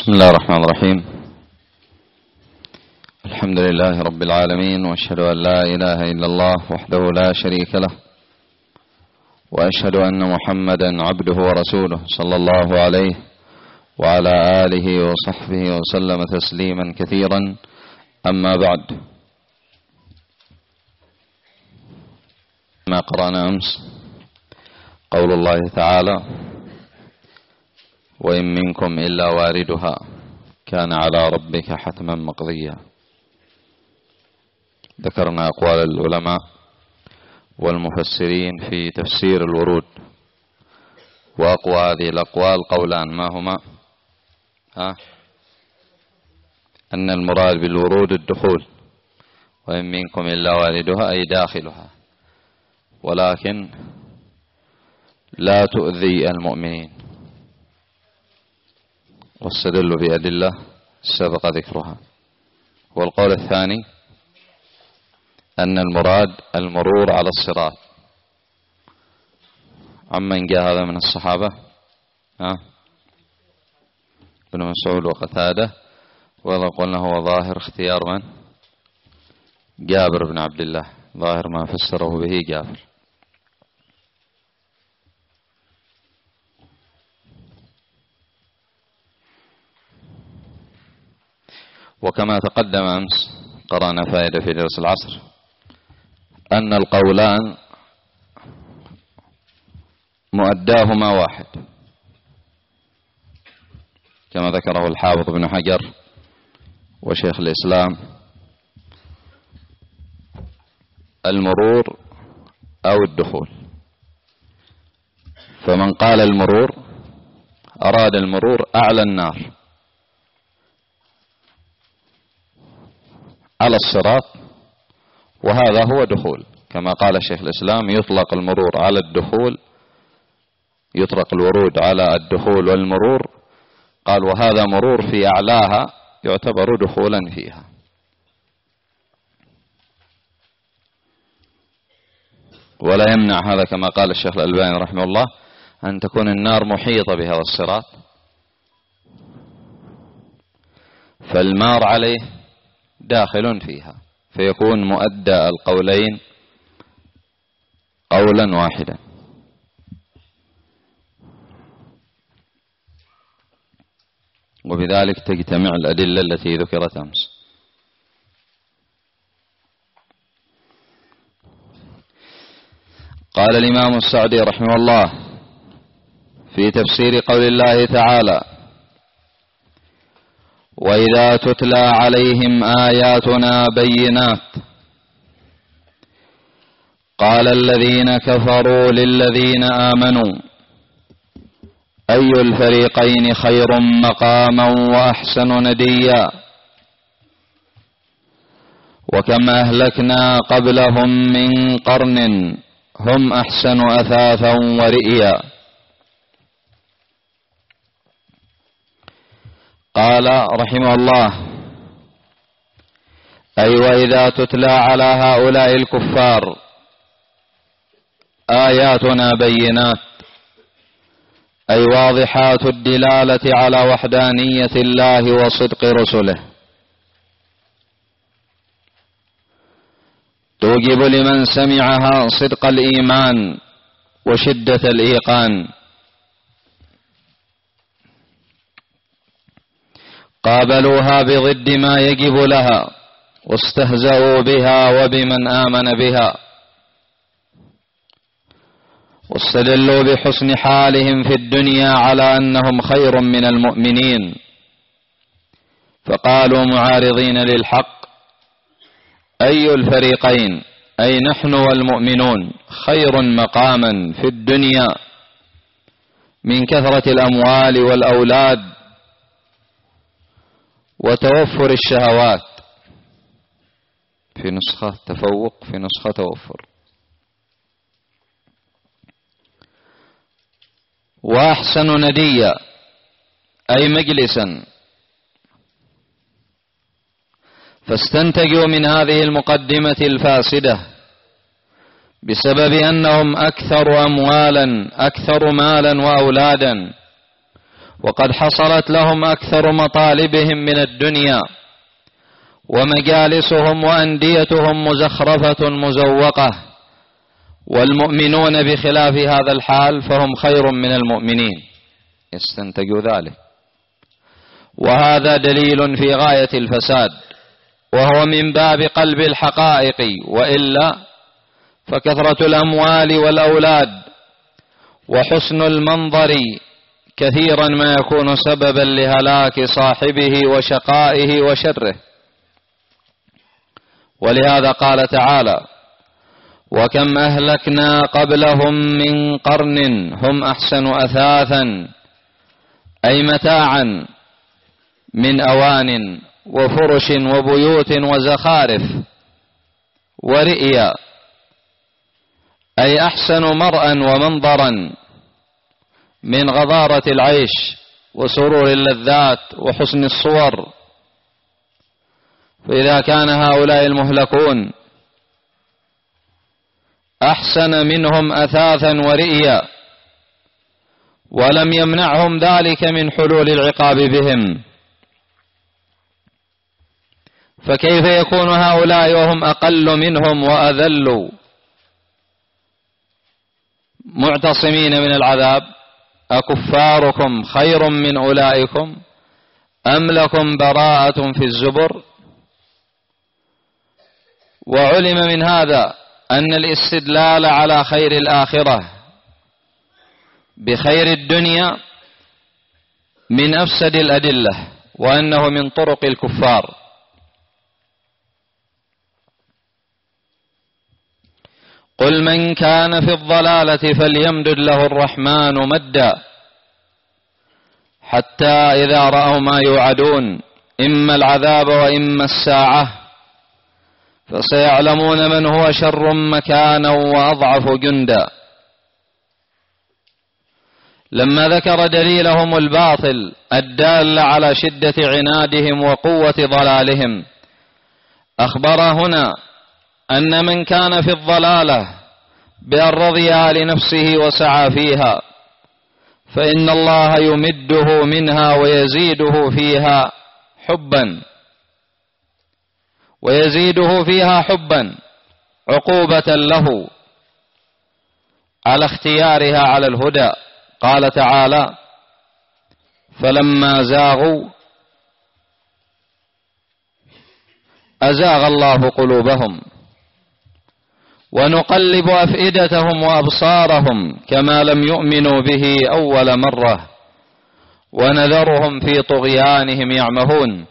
بسم الله الرحمن الرحيم. الحمد لله رب العالمين، وأشهد أن لا إله إلا الله وحده لا شريك له، وأشهد أن محمدا عبده ورسوله صلى الله عليه وعلى آله وصحبه وسلم تسليما كثيرا. أما بعد، ما قرأنا أمس قول الله تعالى: وإن منكم إلا واردها كان على ربك حتما مقضيا. ذكرنا أقوال العلماء والمفسرين في تفسير الورود، وأقوى هذه الأقوال قولان، ما هما؟ أن المراد بالورود الدخول، وإن منكم إلا واردها أي داخلها، ولكن لا تؤذي المؤمنين، واستدلوا بأدلة سبق ذكرها. والقول الثاني أن المراد المرور على الصراط. عمن جاء هذا من الصحابة؟ ابن مسعود وقتادة، وإذا قلنا هو ظاهر اختيار من؟ جابر بن عبد الله، ظاهر ما فسره به جابر. وكما تقدم أمس قرأنا فائدة في درس العصر أن القولان مؤداهما واحد، كما ذكره الحافظ ابن حجر وشيخ الإسلام: المرور أو الدخول. فمن قال المرور أراد المرور أعلى النار على الصراط، وهذا هو دخول، كما قال شيخ الإسلام: يطلق المرور على الدخول، يطلق الورود على الدخول والمرور. قال: وهذا مرور في أعلاها يعتبر دخولا فيها. ولا يمنع هذا، كما قال الشيخ الألباني رحمه الله، أن تكون النار محيطة بهذا الصراط، فالمار عليه داخل فيها، فيكون مؤدى القولين قولا واحدا. وبذلك تجتمع الأدلة التي ذكرت أمس. قال الإمام السعدي رحمه الله في تفسير قول الله تعالى: وإذا تتلى عليهم آياتنا بينات قال الذين كفروا للذين آمنوا أي الفريقين خير مقاما وأحسن نديا وكم أهلكنا قبلهم من قرن هم أحسن أثاثا ورئيا. قال رحمه الله: أي وإذا تتلى على هؤلاء الكفار آياتنا بينات، أي واضحات الدلالة على وحدانية الله وصدق رسله، توجب لمن سمعها صدق الإيمان وشدة الإيقان. قابلوها بضد ما يجب لها واستهزأوا بها وبمن آمن بها، واستدلوا بحسن حالهم في الدنيا على أنهم خير من المؤمنين، فقالوا معارضين للحق: أي الفريقين، أي نحن والمؤمنون، خير مقاما في الدنيا من كثرة الأموال والأولاد وتوفر الشهوات. في نسخة تفوق، في نسخة توفر. وأحسن نديا، أي مجلسا. فاستنتجوا من هذه المقدمة الفاسدة بسبب أنهم أكثر أموالا، أكثر مالا وأولادا، وقد حصلت لهم أكثر مطالبهم من الدنيا، ومجالسهم وأنديتهم مزخرفة مزوقة، والمؤمنون بخلاف هذا الحال فهم خير من المؤمنين، يستنتج ذلك. وهذا دليل في غاية الفساد، وهو من باب قلب الحقائق، وإلا فكثرة الأموال والأولاد وحسن المنظر كثيرا ما يكون سببا لهلاك صاحبه وشقائه وشره. ولهذا قال تعالى: وكم أهلكنا قبلهم من قرن هم أحسن أثاثا، أي متاعا من أوان وفرش وبيوت وزخارف، ورئيا أي أحسن مرءا ومنظرا من غضارة العيش وسرور اللذات وحسن الصور. فإذا كان هؤلاء المهلكون أحسن منهم أثاثا ورئيا، ولم يمنعهم ذلك من حلول العقاب بهم، فكيف يكون هؤلاء وهم أقل منهم وأذل معتصمين من العذاب؟ أكفاركم خير من أولئكم أم لكم براءة في الزبر؟ وعلم من هذا أن الاستدلال على خير الآخرة بخير الدنيا من أفسد الأدلة، وأنه من طرق الكفار. قل من كان في الضلالة فليمدد له الرحمن مدا، حتى إذا رأوا ما يوعدون إما العذاب وإما الساعة فسيعلمون من هو شر مكانا وأضعف جندا. لما ذكر دليلهم الباطل الدال على شدة عنادهم وقوة ضلالهم، أخبر هنا أن من كان في الضلالة بأن رضيها لنفسه وسعى فيها فإن الله يمده منها ويزيده فيها حبا عقوبة له على اختيارها على الهدى. قال تعالى: فلما زاغوا أزاغ الله قلوبهم ونقلب أفئدتهم وأبصارهم كما لم يؤمنوا به أول مرة ونذرهم في طغيانهم يعمهون،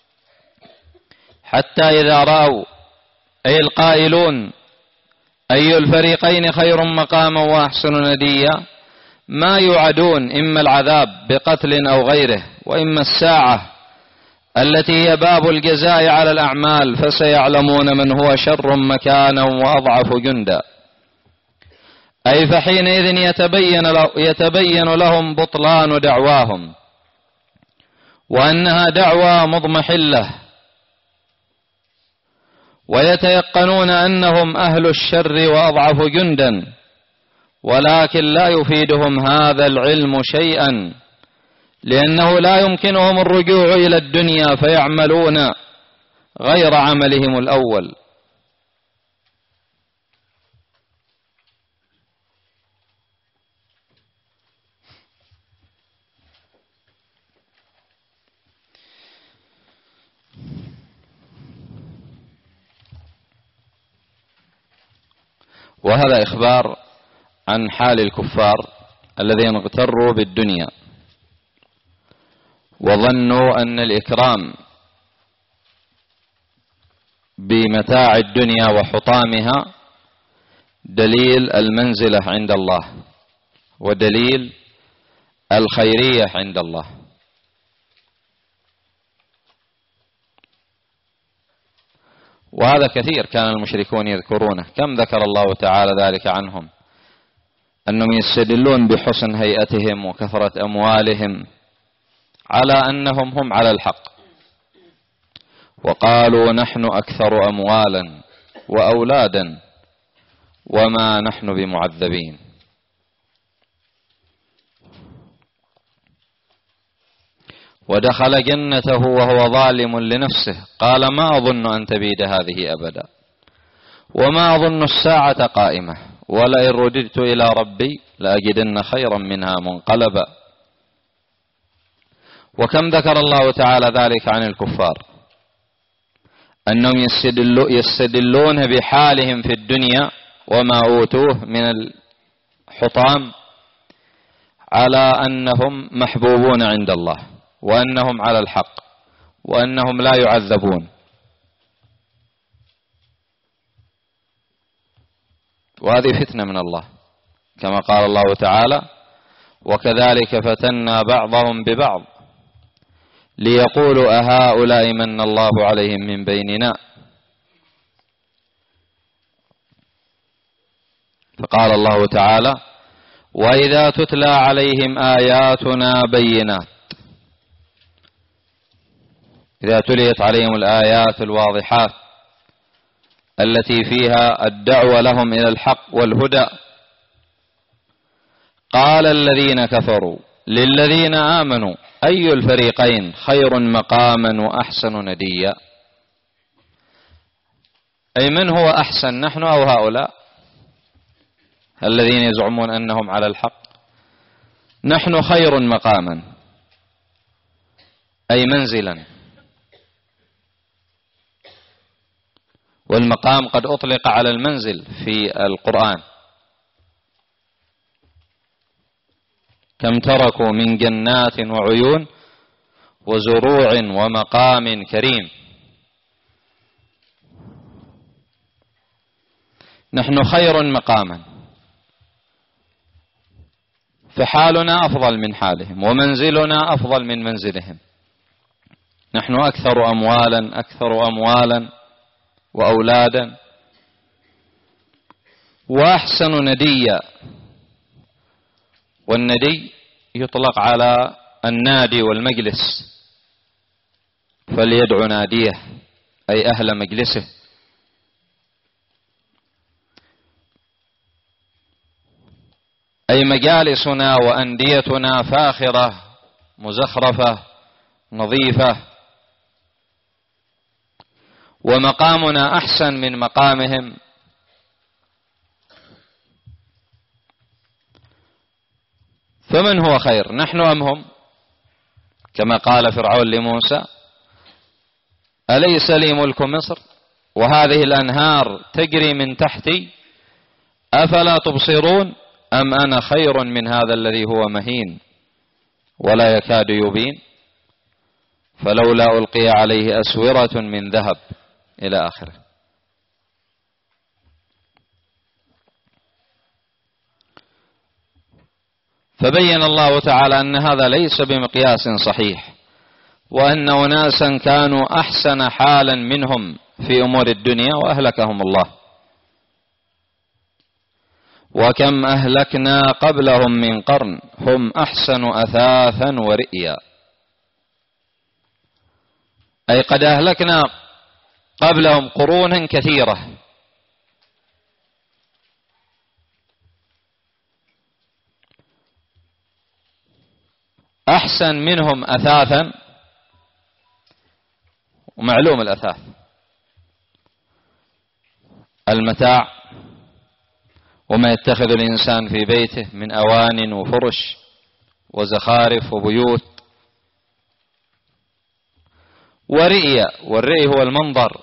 حتى إذا رأوا أي القائلون أي الفريقين خير مقاما وأحسن نديا ما يوعدون إما العذاب بقتل أو غيره وإما الساعة التي هي باب الجزاء على الأعمال فسيعلمون من هو شر مكانا وأضعف جندا. أي فحينئذ يتبين لهم بطلان دعواهم وأنها دعوى مضمحلة، ويتيقنون أنهم أهل الشر وأضعف جندا، ولكن لا يفيدهم هذا العلم شيئا، لأنه لا يمكنهم الرجوع إلى الدنيا فيعملون غير عملهم الأول. وهذا إخبار عن حال الكفار الذين اغتروا بالدنيا وظنوا أن الإكرام بمتاع الدنيا وحطامها دليل المنزلة عند الله ودليل الخيرية عند الله. وهذا كثير كان المشركون يذكرونه، كم ذكر الله تعالى ذلك عنهم، أنهم يستدلون بحسن هيئتهم وكثرة أموالهم على أنهم هم على الحق، وقالوا نحن أكثر أموالا وأولادا وما نحن بمعذبين. ودخل جنته وهو ظالم لنفسه قال ما أظن أن تبيد هذه أبدا وما أظن الساعة قائمة ولئن رددت إلى ربي لأجدن خيرا منها منقلبا. وكم ذكر الله تعالى ذلك عن الكفار أنهم يستدلون بحالهم في الدنيا وما أوتوه من الحطام على أنهم محبوبون عند الله وأنهم على الحق وأنهم لا يعذبون. وهذه فتنة من الله كما قال الله تعالى وكذلك فتنا بعضهم ببعض ليقولوا أهؤلاء من الله عليهم من بيننا. فقال الله تعالى وإذا تتلى عليهم آياتنا بينات، إذا تليت عليهم الآيات الواضحات التي فيها الدعوة لهم إلى الحق والهدى قال الذين كفروا للذين آمنوا أي الفريقين خير مقاما وأحسن نديا. أي من هو أحسن، نحن أو هؤلاء الذين يزعمون أنهم على الحق؟ نحن خير مقاما أي منزلا، والمقام قد أطلق على المنزل في القرآن. كم تركوا من جنات وعيون وزروع ومقام كريم. نحن خير مقاما، فحالنا أفضل من حالهم ومنزلنا أفضل من منزلهم. نحن أكثر أموالا وأولادا وأحسن نديا. والندي يطلق على النادي والمجلس، فليدع ناديه أي أهل مجلسه. أي مجالسنا وأنديتنا فاخرة مزخرفة نظيفة، ومقامنا أحسن من مقامهم. فمن هو خير، نحن أم هم؟ كما قال فرعون لموسى أليس لي ملك مصر وهذه الأنهار تجري من تحتي أفلا تبصرون أم أنا خير من هذا الذي هو مهين ولا يكاد يبين فلولا ألقي عليه أسورة من ذهب إلى آخره. فبين الله تعالى أن هذا ليس بمقياس صحيح، وأن أناسا كانوا أحسن حالا منهم في أمور الدنيا وأهلكهم الله. وكم أهلكنا قبلهم من قرن هم أحسن أثاثا ورئيا. أي قد أهلكنا قبلهم قرونا كثيرة أحسن منهم أثاثا. ومعلوم الأثاث المتاع وما يتخذ الإنسان في بيته من أوان وفرش وزخارف وبيوت. ورئيا، والرئي هو المنظر،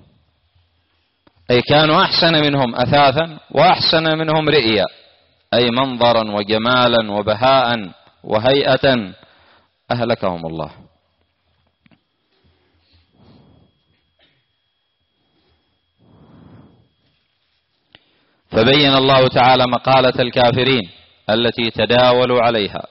أي كانوا أحسن منهم أثاثا وأحسن منهم رئيا، أي منظرا وجمالا وبهاء وهيئة. أهلكهم الله. فبين الله تعالى مقالة الكافرين التي تداولوا عليها،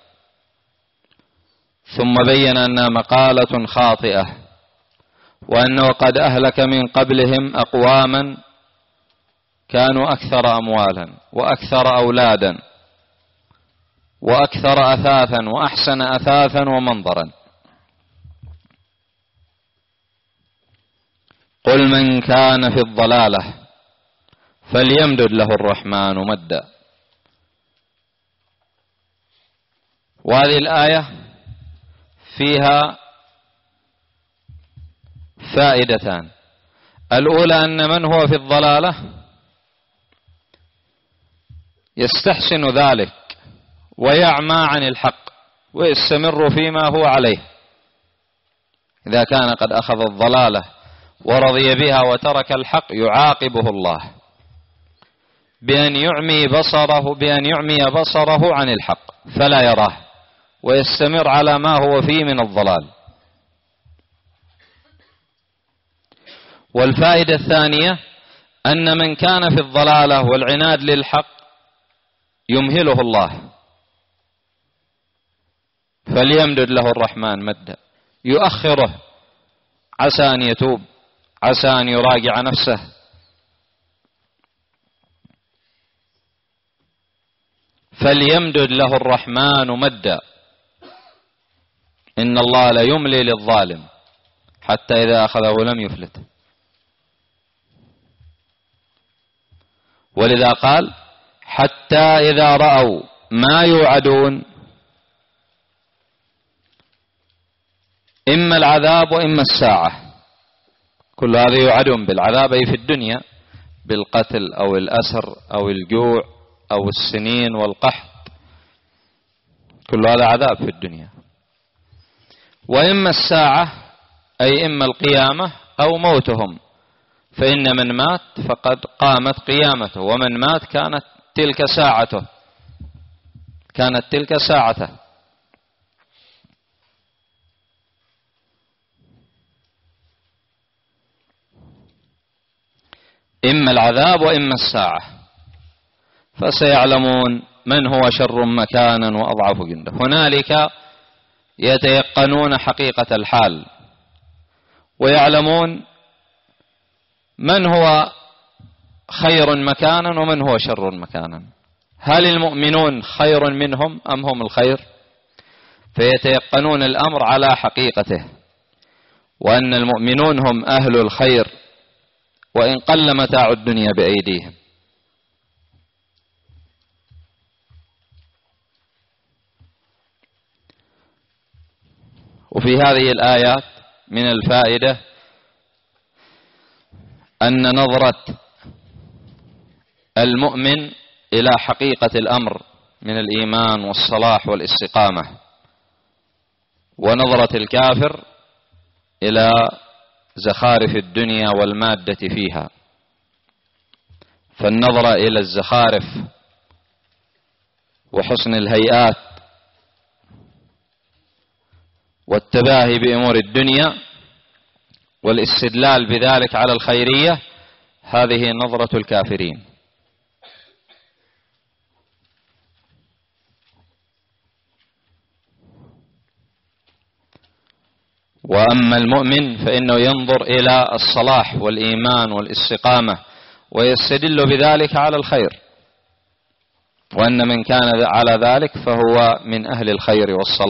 ثم بين أنها مقالة خاطئة، وأنه قد أهلك من قبلهم أقواما كانوا أكثر أموالا وأكثر أولادا وأكثر أثاثا وأحسن أثاثا ومنظرا. قل من كان في الضلالة فليمدد له الرحمن مدا. وهذه الآية فيها فائدتان. الأولى أن من هو في الضلالة يستحسن ذلك ويعمى عن الحق ويستمر فيما هو عليه. إذا كان قد أخذ الضلالة ورضي بها وترك الحق يعاقبه الله بأن يعمي بصره عن الحق فلا يراه ويستمر على ما هو فيه من الضلال. والفائدة الثانية أن من كان في الضلالة والعناد للحق يمهله الله، فليمدد له الرحمن مدا، يؤخره عسى أن يتوب، عسى أن يراجع نفسه. فليمدد له الرحمن مدا، إن الله لا يملي للظالم حتى إذا أخذه لم يفلته. ولذا قال حتى إذا رأوا ما يوعدون إما العذاب وإما الساعة. كل هذا يوعدون بالعذاب أي في الدنيا بالقتل أو الأسر أو الجوع أو السنين والقحط، كل هذا عذاب في الدنيا. وإما الساعة أي إما القيامة أو موتهم، فإن من مات فقد قامت قيامته، ومن مات كانت تلك ساعته. إما العذاب وإما الساعة، فسيعلمون من هو شر مكانا وأضعف جندا. هنالك يتيقنون حقيقة الحال ويعلمون من هو خير مكانا ومن هو شر مكانا. هل المؤمنون خير منهم أم هم الخير؟ فيتيقنون الأمر على حقيقته، وأن المؤمنون هم أهل الخير وإن قل متاع الدنيا بأيديهم. وفي هذه الآيات من الفائدة أن نظرة المؤمن إلى حقيقة الأمر من الإيمان والصلاح والاستقامة، ونظرة الكافر إلى زخارف الدنيا والمادة فيها. فالنظرة إلى الزخارف وحسن الهيئات والتباهي بأمور الدنيا والاستدلال بذلك على الخيرية، هذه نظرة الكافرين. وأما المؤمن فإنه ينظر إلى الصلاح والإيمان والاستقامة ويستدل بذلك على الخير، وأن من كان على ذلك فهو من أهل الخير والصلاح.